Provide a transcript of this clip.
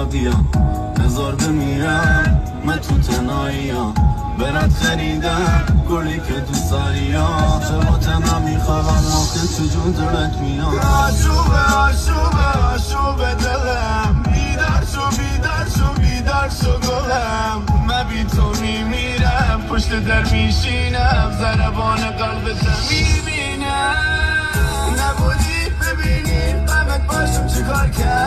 وادیام هزار بمیرم من تو تنهاییام برات خریدم گلی که دوست داری ها چه با تنها میخوابم موقع تو جون دلت میام آشوبه دلم بیدار شو گلم من بی تو میمیرم پشت در میشینم ضربان قلبتم میبینم نبودی ببینی غمت باشم چیکار کرد